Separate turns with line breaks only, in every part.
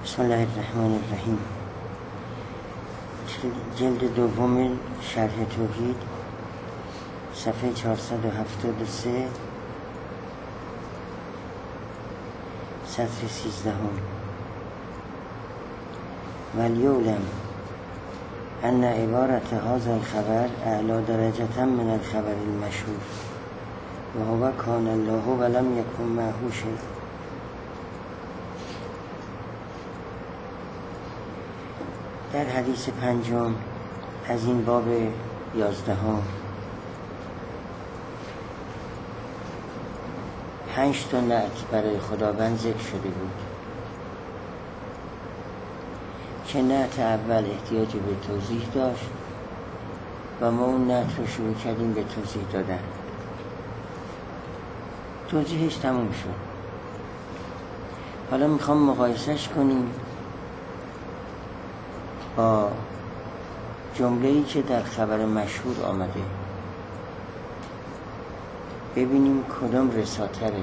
بسم الله الرحمن الرحیم. جلد دوم شرح توحید، صفحه 473، سطر 13. ولیعلم ان عبارت هذا الخبر اعلی درجة من الخبر المشهور و هو کان الله ولم یکن معه شیء. در حدیث پنجم از این باب 11 5 تا نعت برای خداوند ذکر شده بود که نعت اول احتیاج به توضیح داشت و ما اون نعت رو شروع کردیم به توضیح دادن. توضیحش تموم شد. حالا میخوام مقایسش کنیم با جمله‌ای که در خبر مشهور آمده، ببینیم کدام رساتره.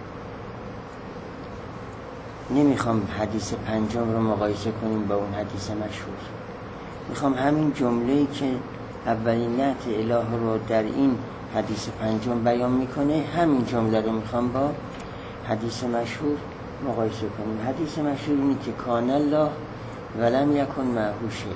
نمیخوام حدیث پنجم رو مقایسه کنیم با اون حدیث مشهور. میخوام همین جمله‌ای که اولین نعت اله رو در این حدیث پنجم بیان میکنه، همین جمله رو میخوام با حدیث مشهور مقایسه کنیم. حدیث مشهور اینه که کان الله ولم یکن معه شیء.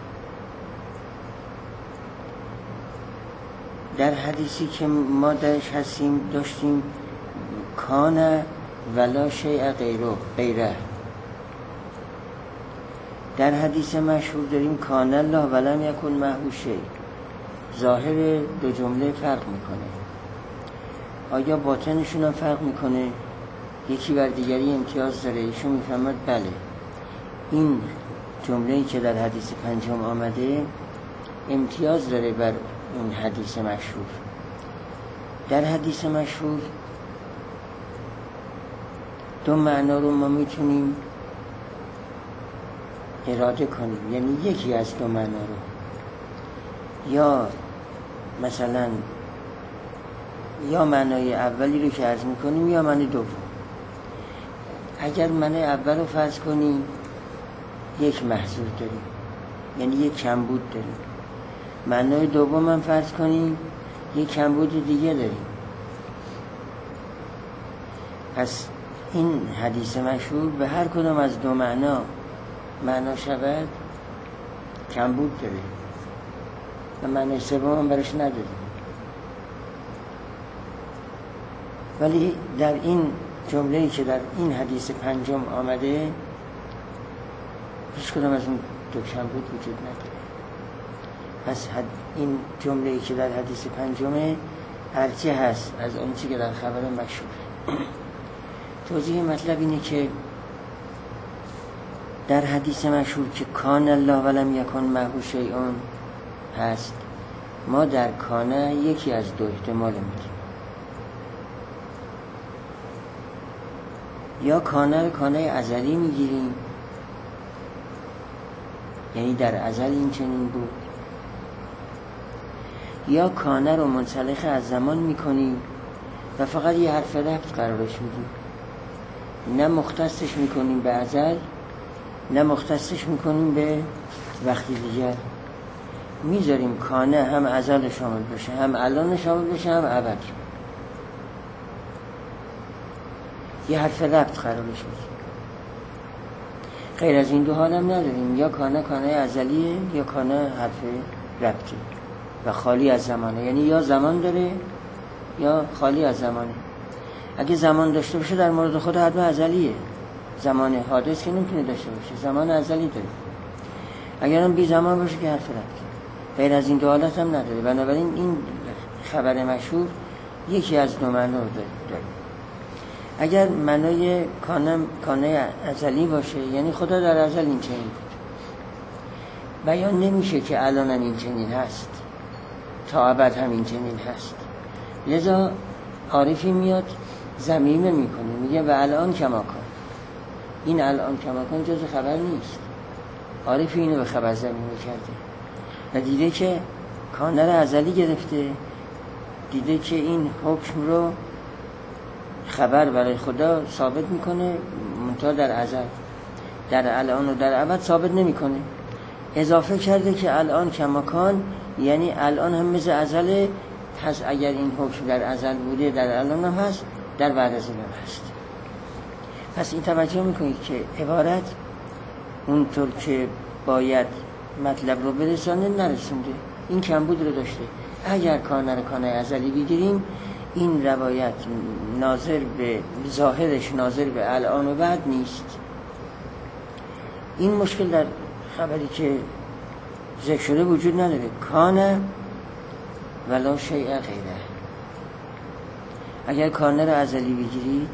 در حدیثی که ما درش هستیم داشتیم کان ولا شیء غیره. در حدیث مشهور داریم کان الله ولم یکن معه شیء. ظاهر دو جمله فرق میکنه. آیا باطنشون هم فرق میکنه؟ یکی بر دیگری امتیاز داره؟ ایشون میفهمد بله، این جمله‌ای که در حدیث پنجم آمده امتیاز داره بر اون حدیث مشهور. در حدیث مشهور دو معنا رو ما میتونیم اراده کنیم، یعنی یکی از دو معنا رو، یا مثلا یا معنای اولی رو که عرض میکنیم یا معنی دوم. اگر معنی اول رو فرض کنیم یک محذور داریم، یعنی یک کمبود داریم. معنای دوم هم فرض کنیم یک کمبود دیگه داریم. پس این حدیث مشهور به هر کدام از دو معنا شود کمبود داره و معنی سوم هم برش نداریم. ولی در این جمله‌ای که در این حدیث پنجم آمده هیچ کدام از اون دو کمبود وجود نداره. پس این جمله‌ای که در حدیث پنجمه ارجح هست از اون چیزی که در خبر مشهور. توضیح مطلب اینه که در حدیث مشهور که کان الله ولم یکن معه شیء هست، ما در کانه یکی از دو احتمال میدیم. یا کانه ازلی میگیریم، یعنی در ازل این چنین بود، یا کانه رو منسلخ از زمان میکنیم و فقط یه حرف ربط قرارش میدیم، نه مختصش میکنیم به ازل نه مختصش میکنیم به وقتی دیگر. میذاریم کانه هم ازل شامل بشه، هم الان شامل بشه، هم ابد. یه حرف ربط قرارش میدیم. غیر از این دو حال هم نداریم، یا کانه ازلیه یا کانه حرف ربطی و خالی از زمانه، یعنی یا زمان داره یا خالی از زمانه. اگه زمان داشته باشه در مورد خود حتما ازلیه، زمان حادث که نمیتونه داشته باشه، زمان ازلی داره. اگر هم بی زمان باشه که حرف ربطی. غیر از این دو حالت هم نداره. بنابراین این خبر مشهور یکی از دو معنا رو داره. اگر معنای کانه ازلی باشه، یعنی خدا در ازل این چنین بود، بیان نمیشه که الان هم این چنین هست، تا ابد هم این چنین هست. لذا عارفی میاد ضمیمه میکنه، میگه و الان کما کن. این الان کما کن جز خبر نیست. عارفی اینو به خبر ضمیمه کرده و دیده که کانه رو ازلی گرفته، دیده که این حکم رو خبر برای خدا ثابت میکنه منتها در ازل. در الان و در ابد ثابت نمیکنه. اضافه کرده که الان کماکان، یعنی الان هم مثل ازل پس اگر این حکم در ازل بوده در الان هم هست، در بعد از این هم هست. پس این توجه میکنید که عبارت اونطور که باید مطلب رو برسانه نرسونده، این کمبود رو داشته. اگر کانه ازلی بگیریم، این روایت ناظر به ظاهرش ناظر به الان و بعد نیست. این مشکل در خبری که ذکر شده وجود نداره. کانه ولا شیء غیره. اگر کانه رو ازلی بگیرید،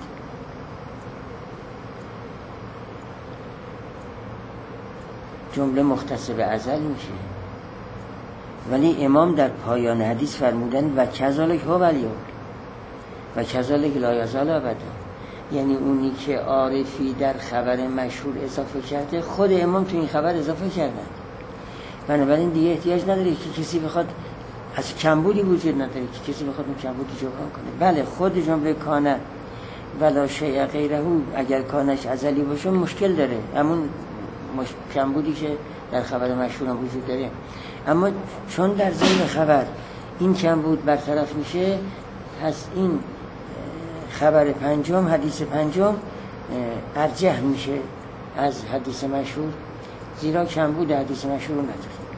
جمله مختص به ازل میشه. ولی امام در پایان حدیث فرمودن و کذالک هو الیوم و کذالک لا یزال ابدا. یعنی اونی که عارفی در خبر مشهور اضافه کرده، خود امام تو این خبر اضافه کردن. بنابراین دیگه احتیاج نداره که کسی بخواد، از کمبودی وجود نداره که کسی بخواد اون کمبودی جبران کنه. بله، خود جمله کانه ولا شیء غیره اگر کانش ازلی باشه مشکل داره، همون کمبودی که در خبر مشهور هم وجود داره. اما چون در ضمن خبر این کمبود برطرف میشه، پس این خبر پنجم، حدیث پنجم ارجح میشه از حدیث مشهور، زیرا کمبود حدیث مشهور نداره.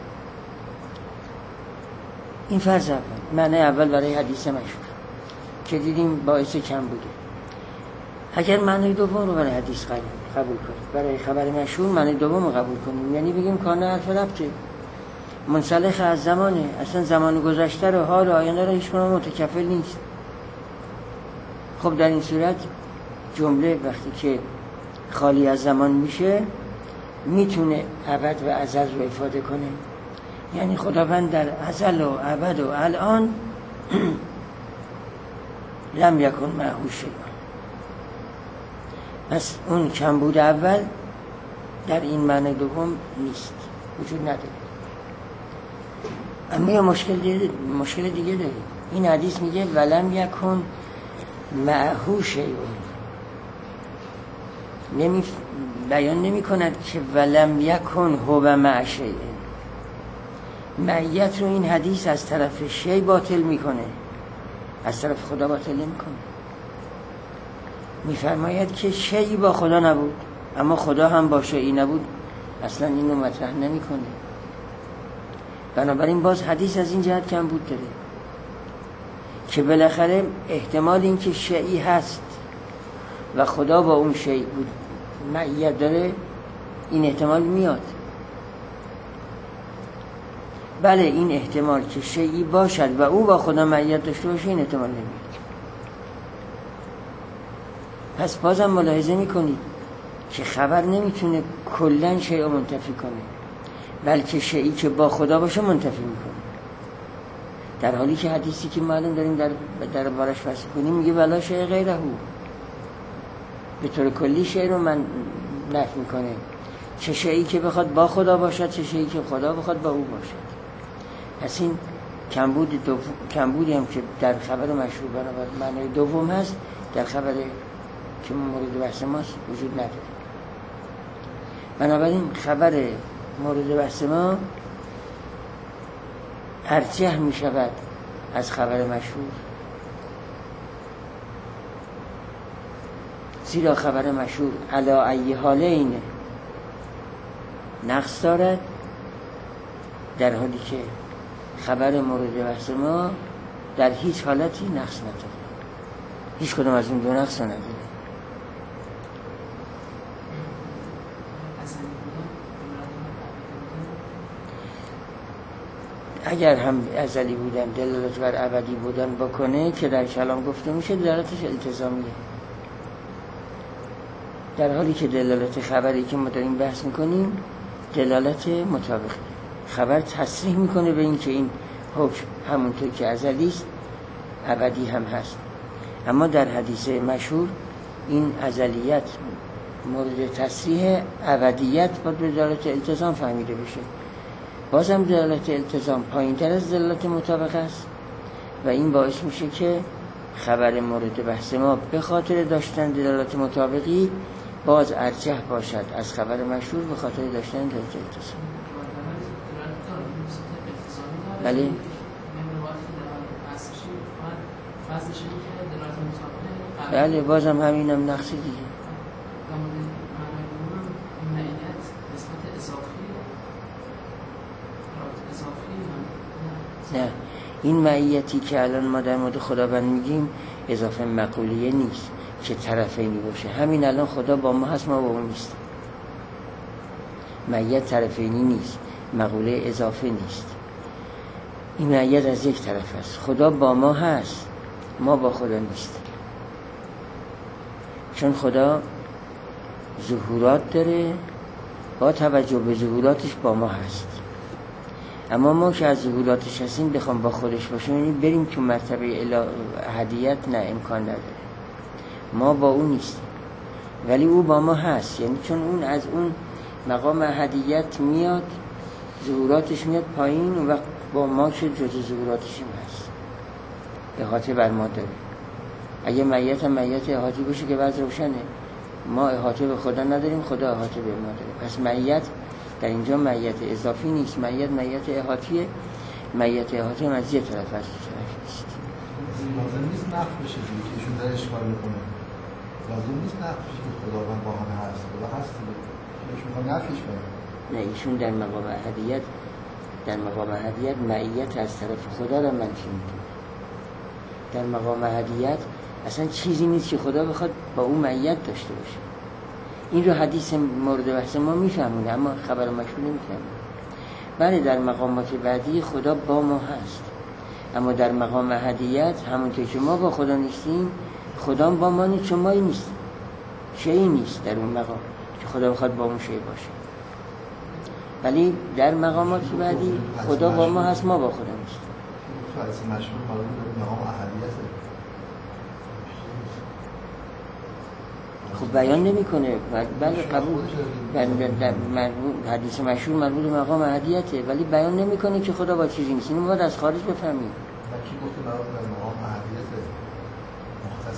این فرض اول، معنی اول برای حدیث مشهور که دیدیم باعث کمبوده. اگر معنی دوم رو برای حدیث قبول کنیم، برای خبر مشهور معنی دوم رو قبول کنیم، یعنی بگیم کانه حرف ربطه، منسلخ از زمانه، اصلا زمان گذشته رو، حال آینده رو هیچ کنم متکفل نیست. خب در این صورت جمله وقتی که خالی از زمان میشه، میتونه ابد و ازل رو افاده کنه. یعنی خداوند در ازل و ابد و الان لم یکن معه شیء. پس اون کمبود اول در این معنی دوم نیست، وجود نداره. اما یه مشکل دیگه داره. این حدیث میگه ولم یکن معه شیء، بیان نمی کند که ولم یکن هو مع شیء. معیت رو این حدیث از طرف شیء باطل میکنه، از طرف خدا باطل نمیکنه. میفرماید که شیء با خدا نبود، اما خدا هم با شیء نبود، اصلا اینو مطرح نمیکنه. بنابراین باز حدیث از این جهت کم بود داره که بالاخره احتمال این که شیء هست و خدا با اون شیء بود معیت داره، این احتمال میاد. بله، این احتمال که شیئی باشد و او با خدا معیت داشته باشه، این احتمال نمیاد. پس بازم ملاحظه میکنید که خبر نمیتونه کلن شیء منتفی کنه، بلکه شیئی که با خدا باشه منتفی میکنه. در حالی که حدیثی که معلوم داریم در بارش فصل کنیم میگه ولا شیء غیره، به طور کلی شیء رو من نفی میکنه، چه شیئی که بخواد با خدا باشد، چه شیئی که خدا بخواد با او باشد. پس این کمبودی هم که در خبر مشهور برابر معنی دوم هست، در خبر که مورد بحث ماست وجود نداره. بنابراین خبر مورد بحث ما ارجح می شود از خبر مشهور، زیرا خبر مشهور علی ای حالین نقص دارد، در حالی که خبر مورد بحث ما در هیچ حالتی نقص نداره. هیچ کدام از این دو نقص نداره. اگر هم ازلی بودن دلالت بر ابدی بودن بکنه که در کلام گفته میشه، دلالتش التزامیه، در حالی که دلالت خبری که ما داریم بحث میکنیم دلالت مطابقه. خبر تصریح میکنه به این که این حکم همونطور که ازلی است ابدی هم هست. اما در حدیث مشهور این ازلیت مورد تصریح، ابدیت باید به دلالت التزام فهمیده بشه. بازم دلالت التزام پایین تر از دلالت مطابقه است و این باعث میشه که خبر مورد بحث ما به خاطر داشتن دلالت مطابقی باز ارجح باشد از خبر مشهور به خاطر داشتن درجه اتصال. بله بله بازم همینم نقص دیگه. نه این معیتی که الان ما در مورد خداوند میگیم اضافه مقولیه نیست که طرفینی باشه. همین الان خدا با ما هست، ما با اون نیست. معیت طرفینی نیست، مقوله اضافه نیست. این معیت از یک طرف است. خدا با ما هست، ما با خدا نیست. چون خدا ظهورات داره، با توجه به ظهوراتش با ما هست. اما ما که از ظهوراتش هستیم بخوام با خودش باشیم، یعنی بریم تو مرتبه احدیت، نه امکان نداره. ما با اون نیستیم ولی او با ما هست. یعنی چون اون از اون مقام احدیت میاد، ظهوراتش میاد پایین، اون وقت با ما که جز ظهوراتش هم هست، احاطه بر ما داره. اگه معیت هم معیت احاطی باشه که بعض روشنه، ما احاطه به خدا نداریم، خدا احاطه به ما داره. پس معیت در اینجا معیت اضافی نیست، معیت احاطیه. معیت احاطی هم از یه طرف از طرف نیست.
لازم نیست نفی بشه دیگه که ایشون داره اشکال میکنه. لازم نیست نفی بشه که خداوند با همه هست. خدا هست دیگه. ایشون میخواد نفیش کنه.
نه ایشون در مقام احدیت معیت از طرف خدا را منفی میکنه. در مقام احدیت اصلا چیزی نیست که خدا بخواد با اون معیت داشته باشه. این رو حدیث مورد بحث ما میفهمونه، اما خبر مشهور نمیفهمونه. بله در مقامات بعدی خدا با ما هست، اما در مقام احدیت همونطور که ما با خدا نیستیم، خدا با ما نیست، چون مایی نیست، شیئی نیست در اون مقام که خدا بخواد با اون شیء باشه. ولی در مقامات بعدی خدا با ما هست، ما با خدا نیست.
حدیث مشهور مربوط به مقام احدیت.
خب بیان نمیکنه. بله قبول. حدیث مشهور مربوط به مقام احدیته، ولی بیان نمیکنه که خدا با چیزی نیست. اینو باید از خارج بفهمیم.
کی گفته مربوط به مقام احدیت مختص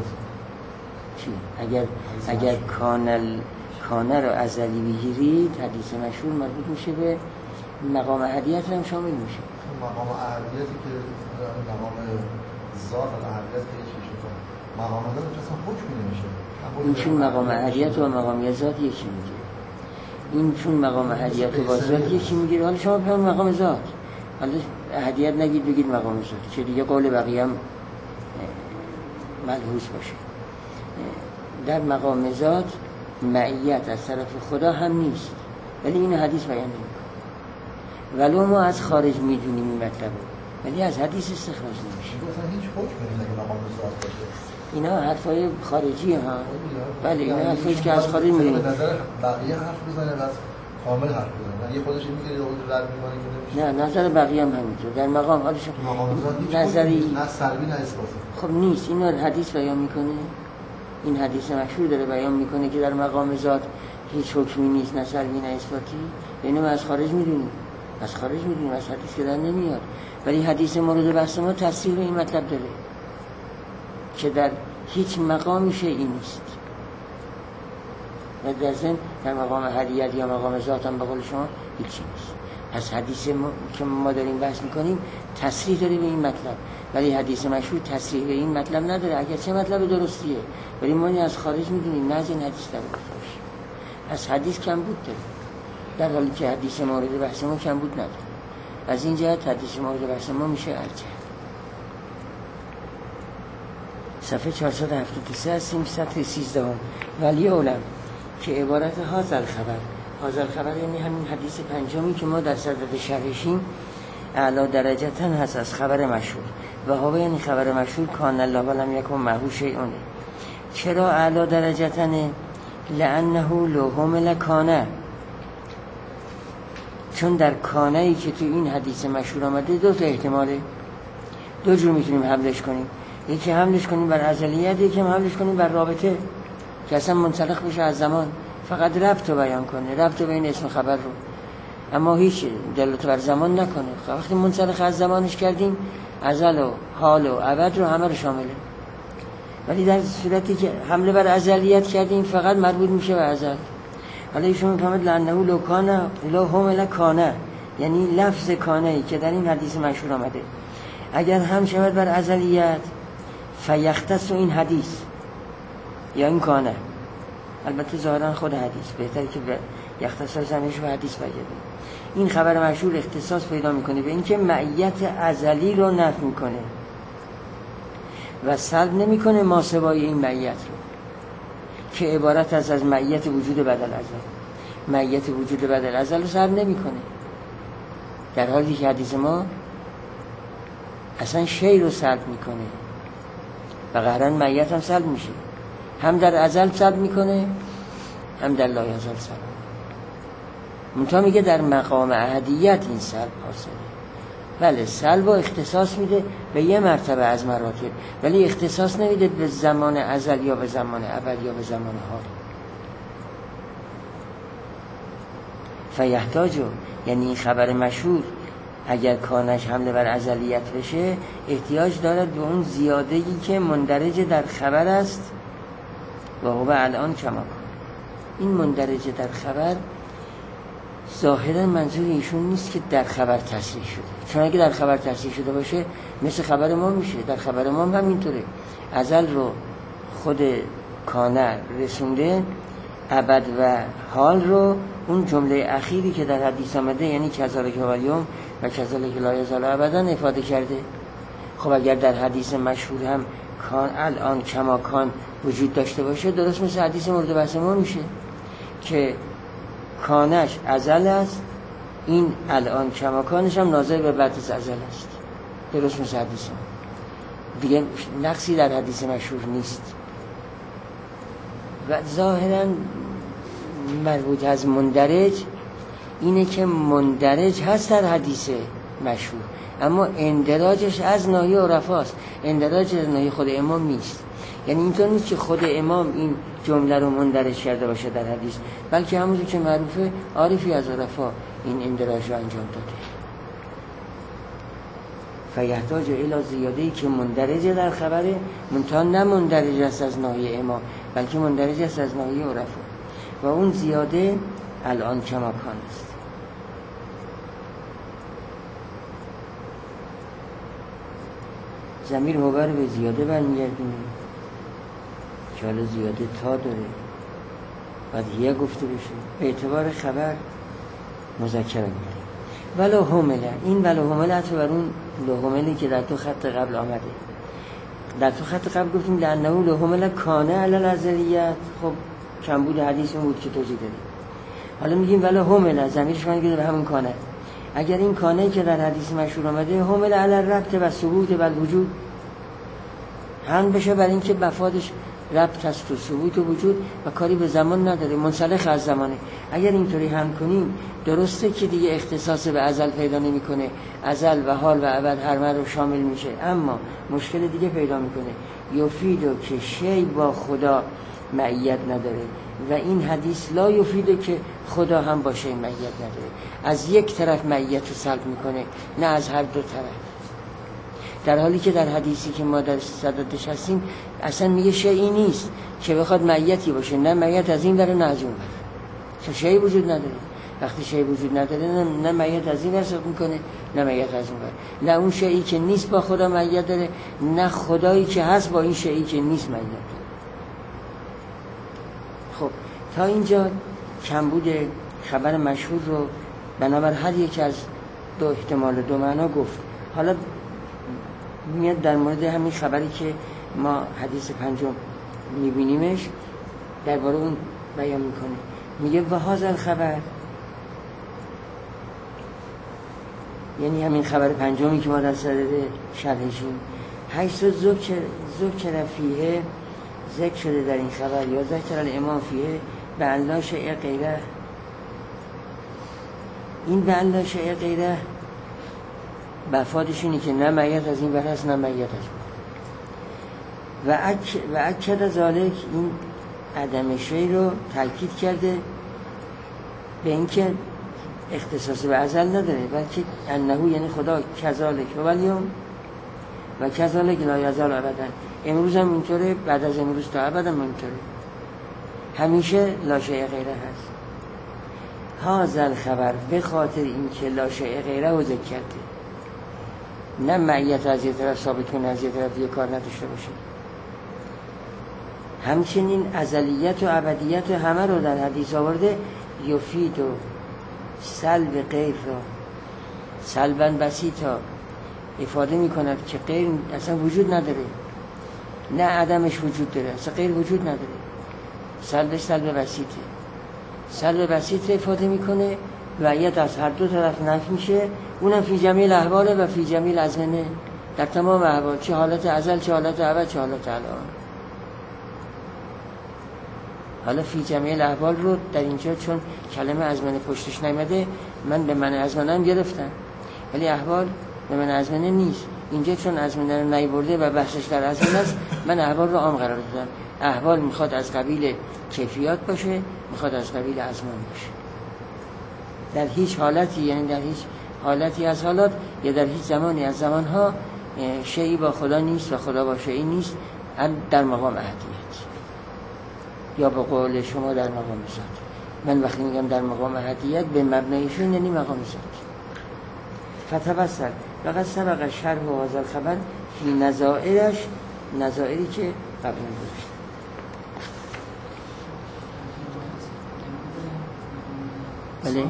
موجز؟
چی؟ اگر کانه رو ازلی بگیرید، حدیث مشهور مربوط میشه به مقام احدیت هم شامل میشه.
مقام احدیتی که مقام ذات احدیت که چیزی کنه، مقام ذات اصلا حکم نمیشه.
این چون مقام احدیت و مقام ذات یکی میگیره. این چون مقام احدیت و ذات یکی میگیره. حالا شما بفرمایید مقام ذات، حالا احدیت نگید بگید مقام ذات، چه دیگه قول بقیه هم ملحوظ باشه. در مقام ذات معیت از طرف خدا هم نیست، ولی این حدیث بیان نمیکنه. ولو ما از خارج میدونیم این مطلب، ولی از حدیث استخراج نمیشه.
اصلا هیچ حکمی نمیشه مقام ذات باشه.
اینا حرفای خارجی ها. بله اینا حرفایی که از خارج میدونیم.
به نظر بقیه حرف بزنه بس کامل حرف بزنه. یه خودش میگه اون رد میکنه که
نه، نظر بقیه هم همینطور. در مقام حالش نظری
نه سلبی نه اثباتی.
خب نیست. اینو حدیث بیان میکنه. این حدیث مشهور داره بیان میکنه که در مقام ذات هیچ حکمی نیست، نه سلبی نه اثباتی. اینو ما از خارج میدونیم. از حدیث که در نمیاد. ولی حدیث مورد بحث ما تفسیر این مطلب داره که در هیچ مقامی شیئی نیست. و در ضمن در مقام احدیت یا مقام ذات هم به قول شما هیچی نیست. از حدیث که ما داریم بحث میکنیم تصریح داره به این مطلب، ولی حدیث مشهور تصریح به این مطلب نداره. اگر چه مطلب درستیه، ولی ما از خارج میدونیم نه از این حدیث در باشه. از حدیث کمبود داره، در حالی که حدیث مورد بحث ما کمبود نداره. از این جهت حدیث مورد بحث ما میشه ارجح. صفحه 473 هستیم، سطر 13. ولی علم که عبارت هازل خبر یعنی همین حدیث پنجمی که ما در صدد شرحشیم، اعلی درجتن هست از خبر مشهور. و هوا یعنی خبر مشهور کان الله ولم یکن معه شیئون. چرا اعلی درجتنه؟ لانه لو حمل کانه، چون در کانه ای که تو این حدیث مشهور آمده دو تا احتماله، دو جور میتونیم حملش کنیم. یکی حملش کنیم بر ازلیت، یکی هم حملش کنیم بر رابطه که اصلا منسلخ بشه از زمان، فقط ربط رو بیان کنه، ربط بین اسم خبر رو، اما هیچ دلالت بر زمان نکنه. وقتی منسلخ از زمانش کردیم، ازل و حال و ابد رو همه رو شامله. ولی در صورتی که حمله بر ازلیت کردیم فقط مربوط میشه به ازل. حالا ایشون میفهمد لعنه لو کانه لا هم کانه، یعنی لفظ کانه که در این حدیث مشهور آمده اگر هم شود بر ازلیت فیختص این حدیث یا این کانه، البته ظاهرا خود حدیث بهتره که یختص زمینش به حدیث بگیریم. این خبر مشهور اختصاص پیدا میکنه به اینکه معیت ازلی رو نفی میکنه و سلب نمیکنه ماسوای این معیت رو که عبارت از معیت وجود بعد الازل. معیت وجود بعد الازل رو سلب نمیکنه، در حالی که حدیث ما اصلا شی رو سلب میکنه و قهرن معیت هم سلب میشه، هم در ازل سلب میکنه هم در لا یزال سلب. منتها میگه در مقام احدیت این سلب حاصله. بله سلب و اختصاص میده به یه مرتبه از مراتب، ولی اختصاص نمیده به زمان ازل یا به زمان ابد یا به زمان حال. فیحتاجو یعنی این خبر مشهور اگر کانش حمله بر ازلیت بشه احتیاج دارد به اون زیاده‌ای که مندرج در خبر است و هو الان کما کن. این مندرج در خبر ظاهرا منظور ایشون نیست که در خبر تصریح شده، چون اگه در خبر تصریح شده باشه مثل خبر ما میشه. در خبر ما هم اینطوره، ازل رو خود کانه رسونده، ابد و حال رو اون جمله اخیری که در حدیث آمده یعنی کذالک الیوم و کذالک لا یزال ابدا افاده کرده. خب اگر در حدیث مشهور هم کان الان کما کان وجود داشته باشه درست مثل حدیث مورد بحث ما میشه که کانش ازل است، این الان کما کانش هم ناظر به بعد از ازل است، درست مثل حدیث ما دیگه، نقصی در حدیث مشهور نیست. و ظاهرا مربوط از مندرج اینه که مندرج هست در حدیث مشهور اما اندراجش از ناحیه عرفاست، اندراج از ناحیه خود امام نیست. یعنی اینطور نیست که خود امام این جمله رو مندرج کرده باشه در حدیث، بلکه همونجور که معروفه عارفی از عرفا این اندراج رو انجام داده. فیحتاج الی زیاده‌ای که مندرج در خبره، منتها نه مندرج است از ناحیه امام بلکه مندرج است از ناحیه عرفا و اون زیاده الان کما کان است. ضمیر مبر به زیاده برمیگردونه که حالا زیاده تا داره بعد یه گفته بشه به اعتبار خبر مذکر میگه. ولو همله، این ولو همله حتی بر اون لهملی که در تو خط قبل آمده. در تو خط قبل گفتیم لعنه لهمله کانه علل ازلیت، خب کمبود حدیث اون بود که توضیح دادیم. حالا میگیم ولو همله، ضمیرش برمیگرده به همون کانه. اگر این کانه که در حدیث مشهور آمده همله علل ربط و ثبوت و وجود هم بشه برای اینکه مفادش ربط است و ثبوت و وجود و کاری به زمان نداره، منسلخ از زمانه. اگر اینطوری هم کنیم درسته که دیگه اختصاص به ازل پیدا نمیکنه، ازل و حال و ابد هر رو شامل میشه، اما مشکل دیگه پیدا میکنه، یفیدو که شی با خدا معیت نداره و این حدیث لا یفیدو که خدا هم با شی معیت نداره. از یک طرف معیت رو سلب میکنه نه از هر دو طرف، در حالی که در حدیثی که ما در صددش هستیم اصلا میگه شیئی نیست که بخواد معیتی باشه، نه معیت از این بره نه از اون بره، چون شیئی وجود نداره. وقتی شیئی وجود نداره نه معیت از این حساب میکنه نه معیت از اون بره، نه اون شیئی که نیست با خدا معیت داره نه خدایی که هست با این شیئی که نیست معیت داره. خب تا اینجا کمبود خبر مشهور رو بنابر هر یک از دو احتمال دو معنا گفت. حالا میاد در مورد همین خبری که ما حدیث پنجم میبینیمش درباره اون بیان میکنه. میگه و هذا خبر، یعنی همین خبر پنجمی که ما در صدد شرحشیم، حیث ذکر فیه، ذکر شده در این خبر یا ذکر الامام فیه به الله شیء غیره. این به الله شیء غیره مفادش اینه که نه معیت از این ور هست نه معیت از اون. و اکد ذالک، این عدم شی رو تاکید کرده به اینکه اختصاص به ازل نداره، بلکه انه یعنی خدا کذالک و الیوم و کذالک لا یزال ابدا، امروز هم اینطوره، بعد از امروز تا ابد هم اینطوره، همیشه لا شیء غیره هست. هذا الخبر به خاطر اینکه لا شیء غیره رو ذکر کرده، نه معیت از یه طرف ثابت کنه از یه طرف یه کار نداشته باشه. همچنین ازلیت و ابدیت و همه رو در حدیث آورده. یفید و سلب غیر را سلبا بسیطا افاده می کند که غیر اصلا وجود نداره، نه عدمش وجود داره، اصلا غیر وجود نداره. سلبش سلب بسیطه، سلب بسیط افاده میکنه و یه از هر دو طرف نفی میشه، اونم فی جمیع الاحوال و فی جمیع الازمنه، در تمام احوال، چه حالت ازل چه حالت ابد چه حالت الان. حالا فی جمیع الاحوال رو در اینجا چون کلمه ازمنه پشتش نیامده من به معنی ازمنه هم گرفتم، ولی احوال به معنی ازمنه نیست. اینجا چون ازمنه رو نیورده و بحثش در ازمنه است، من احوال رو عام قرار دادم. احوال میخواد از قبیل کیفیات باشه، میخواد از قبیل ازمان باشه. در هیچ حالتی، یعنی در هیچ حالتی از حالات یا در هیچ زمانی از زمانها شیئی با خدا نیست و خدا با شیئی نیست، در مقام احدیت یا به قول شما در مقام ذات. من وقتی میگم در مقام احدیت به مبنایشون یعنی مقام ذات. فتوسل لقد سبق شرح و هذا الخبر فی نظائرش، نظائری که قبلا داشت. بله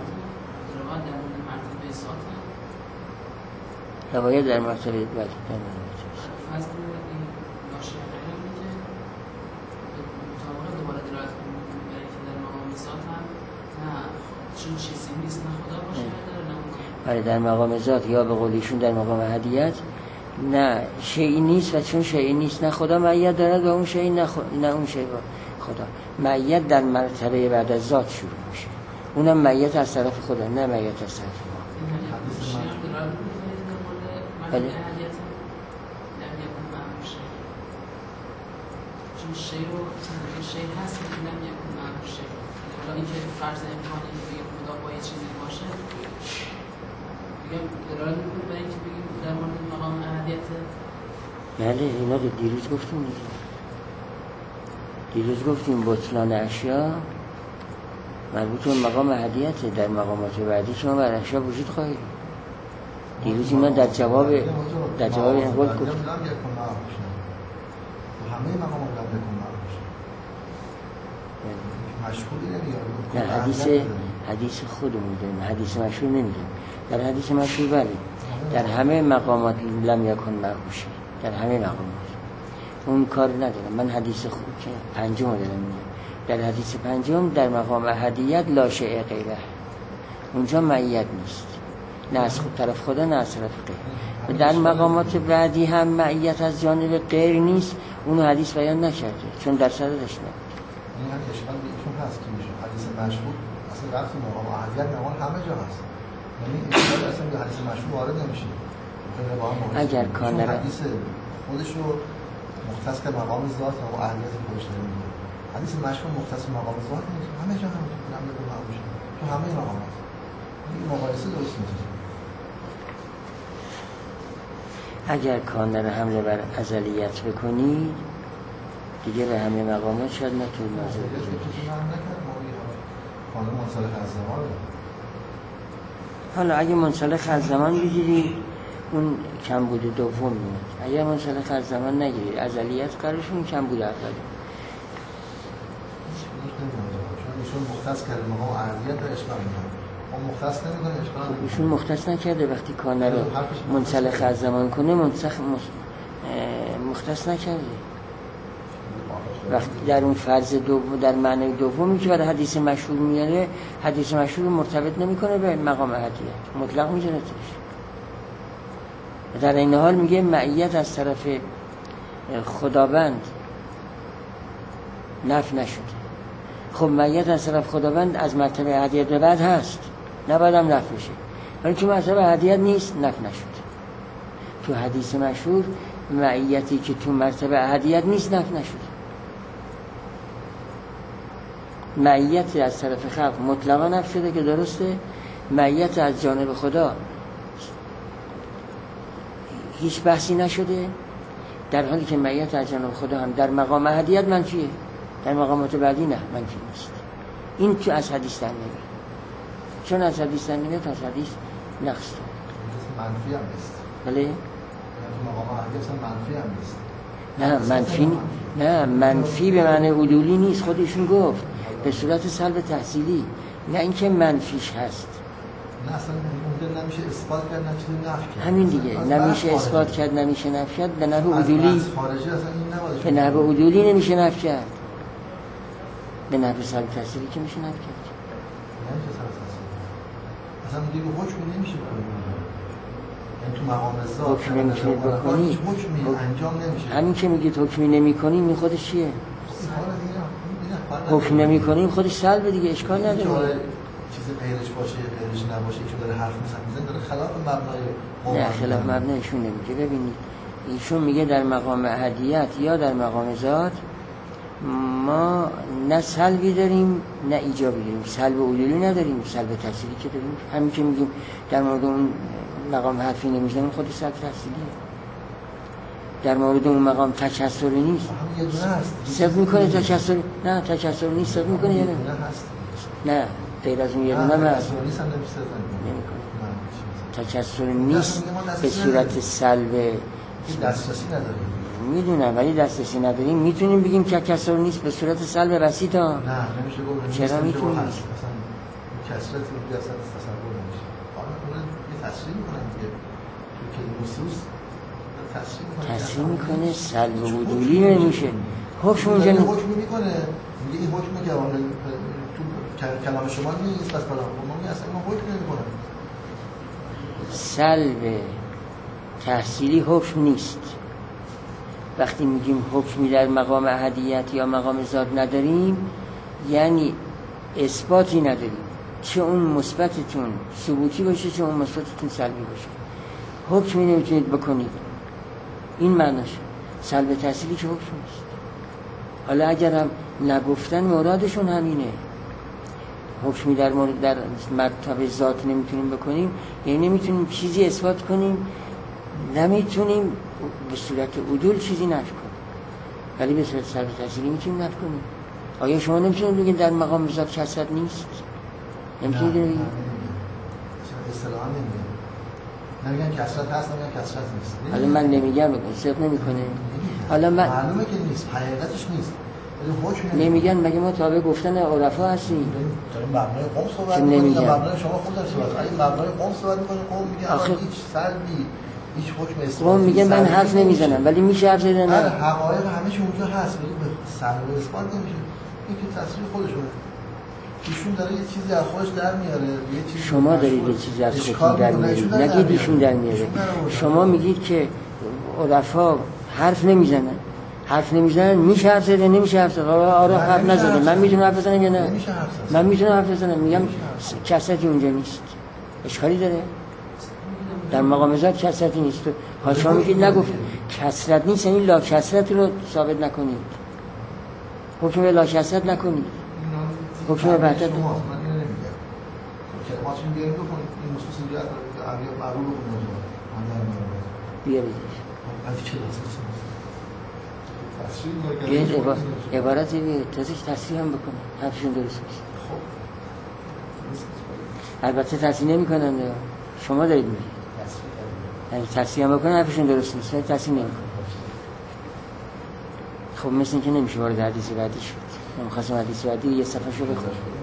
روایت در مرتبه بله در مرتبه در مقام ذات یا به قولیشون در مقام احدیت نه شیئی نیست و چون شیئی نیست نه خدا معیت دارد و اون شیئی نه اون شیئی با خدا. معیت در مرتبه بعد از ذات شروع میشه، اونم معیت از طرف خدا نه معیت از طرف ما. بله
چون شیء هست که نمی‌کنه معروف شیء. حالا اینکه فرض امکانی که بگیم خدا با یه چیزی باشه بگم دلالت می‌کنه برای اینکه بگیم در مورد مقام احدیت.
بله اینا رو دیروز گفتیم بطلان اشیا مربوط به مقام احدیت، در مقامات بعدی شما بر اشیا وجود خواهید. دیروز اینا در جواب این قول گفت
همه مقام لم یکن معروف مشغولی
نمیاره. نه حدیث خودمون داریم، حدیث مشهور نمیدیم. در حدیث مشهور بله در همه مقامات لم یکن معروف، در همه مقامات اون کار ندارم. من حدیث خود که پنجم دارم میگم، در حدیث پنجم در مقام احدیت لا شیء غیره، اونجا معیت نیست، نه از طرف خدا نه از طرف غیر. در مقامات بعدی هم معیت از جانب غیر نیست، اونو حدیث بیان نکرده چون در صدرش نبود.
این هم اشکال ایشون هست که میشه حدیث مشهور اصلا رفت مقام احدیت مقام همه جا هست، یعنی اشکال اصلا به حدیث مشهور وارد نمیشه.
اگر کار نره
حدیث خودش رو مختص که مقام ذات و احدیت خودش نمیده، حدیث مشهور مختص مقام ذات نیست، همه جا هم نمیده معروف تو همه مقامات. این مقایسه درست نیست.
اگر کانر حمله بر ازلیت بکنی دیگه به همه مقامات شاید نتونی نازل بکنی. حالا اگه منسلخ از زمان بگیری اون کمبود دوم میاد، اگر منسلخ از زمان نگیری ازلیت قرارشون کمبود اولی.
ایشون مختص کرده مقام احدیت در اشکال میاد، اون مختص نمیکنه اشکال.
ایشون مختص نکرده وقتی کانر رو منسلخ از زمان کنه مختص نکرده. وقتی در اون فرض دوم در معنی دومی که برای حدیث مشهور میاره، حدیث مشهور مرتبط نمیکنه به مقام احدیت، مطلق میذاره توش. در این حال میگه معیت از طرف خداوند نفی نشده. خب معیت از طرف خداوند از مرتبه احدیت به بعد هست، نباید هم نفی بشه، ولی چون مرتبه احدیت نیست نفی نشده. تو حدیث مشهور معیتی که تو مرتبه احدیت نیست نفی نشده. معیت از طرف خلق مطلقا نفی شده که درسته، معیت از جانب خدا هیچ بحثی نشده، در حالی که معیت از جانب خدا هم در مقام احدیت منفیه، در مقامات بعدی نه منفی نیست. این تو از حدیث در نمیاد، چون از حدیث در نمیاد از حدیث نقص داره.
منفی هم نیست.
بله؟
تو مقام احدیت هم منفی هم نیست.
نه منفی نه، منفی به معنی عدولی نیست، خودشون گفت به صورت سلب تحصیلی، نه اینکه منفیش هست.
نه اصلا ممکن نمیشه اثبات کرد، نه چیزی نفی کرد.
همین دیگه، نمیشه اثبات کرد، نمیشه نفی کرد. به نحو عدولی،
خارجی اصلا این نباشه.
به نحو عدولی نمیشه نفی کرد، به نحو سلب تحصیلی که میشه نفی کرد.
نمیشه سلب تحصیلی. اصلا میگه به حکم نمیشه کنید. یعنی تو مقام ذات
حکم نمیشه بکنی،
حکمی انجام نمیشه.
همین که میگید حکمی نمی‌کنی این خودش چیه؟ حکم نمی‌کنی خودش سلب دیگه، اشکال نداره.
چیز غیرش باشه غیرش نباشه، ایشون داره حرف میزنه داره خلاف مبنای
نه خلاف مبنای ایشون نمیگه. ببینید ایشون میگه در مقام احدیت یا در مقام ذات ما نه سلبی داریم نه ایجابی داریم، سلب عدولی نداریم، سلب تحصیلی که داریم. همین که میگیم در مورد اون مقام حرفی نمیزنیم خودش سلب تحصیلیه. در مورد اون مقام تکسری نیست، سلب میکنه تکسری، نه تکسری نیست، سلب میکنه یا نه؟ نه غیر از اون یه دونه هست، تکسر نیست به صورت سلب.
دسترسی نداریم
میدونم، ولی دسترسی نداریم. میتونیم بگیم که تکسر نیست به صورت سلب بسیط ها؟
نه نمیشه گفت.
چرا میتونیم؟
مثلا کسرت رو بیاد تصور نمیشه. حالا اون یه تصریح میکنن که نصوص
تصریح میکنه، سلب عدولی نمیشه. حکم اونجا
حکم میکنه، میگه این حکم که تو کلام شما نیست، بس کلام ما اصلا ما حکم نمیکنه.
سلب تحصیلی حکم نیست. وقتی میگیم حکمی در مقام احدیت یا مقام ذات نداریم یعنی اثباتی نداریم، چه اون مثبتتون ثبوتی باشه چه اون مثبتتون سلبی باشه، حکمی نمیتونید بکنید. این معناشه. سلب تحصیلی که حکم نیست. حالا اگر هم نگفتن مرادشون همینه، حکمی در مورد در مرتبه ذات نمیتونیم بکنیم یعنی نمیتونیم چیزی اثبات کنیم، نمیتونیم به صورت عدول چیزی نفی کنیم، ولی به صورت سلب تحصیلی میتونیم نفی کنیم. آیا شما نمیتونید بگید در مقام ذات کسرت نیست؟ نمیتونید بگید؟
اصطلاحا نمیگن کسرت هست، نمیگن کسرت نیست.
حالا من نمیگم بگم صدق نمیکنه. حالا من
معلومه که نیست، حقیقتش نیست.
نمیگن مگه ما تابع گفتن عرفا هستیم؟
داریم مبنای قوم صحبت می‌کنیم یا مبنای شما خودتون صحبت؟ اگه مبنای قوم صحبت می‌کنیم قوم میگه آخه هیچ سلبی هیچ حکم اثباتی
قوم میگه من حرف نمیزنم ولی میشه حرف زدن.
نه حقایق همه چی اونجا هست ولی به سلب و اثبات نمیشه. این که تصریح خودشونه. ایشون داره یه چیزی از خودش در میاره، یه چیزی
شما دارید یه چیزی از خودتون در میارید، نگید ایشون در میاره. شما میگید که عرفا حرف نمیزنن، حرف نمیزنن، میشه حرف زدن نمیشه حرف زدن. آره حرف نزدن، من میتونم حرف بزنم یا نه؟ من میتونم حرف بزنم، میگم کسرتی اونجا نیست. اشکالی داره؟ در مقام ذات کسرتی نیست. حالا شما میگید نگفت کسرت نیست، یعنی لا کسرت رو ثابت نکنید، حکم لا کسرت نکنید، حکم وحدت.
من نمیگم کلماتش رو بیاریم بکنید این نصوص اینجا که عربی معروف بکنید من در میارم
بیارید
از چه
عبارت تازه تصریح هم بکنه حرفشون درست میشه. البته تصریح نمی کنن، شما دارید میگید اگه تصریح هم بکنه حرفشون درست نیست، ولی تصریح نمی کنن. خب مثل این که نمیشه وارد حدیث بعدی شد. من خواستم حدیث بعدی یه صفحه شو بخونم.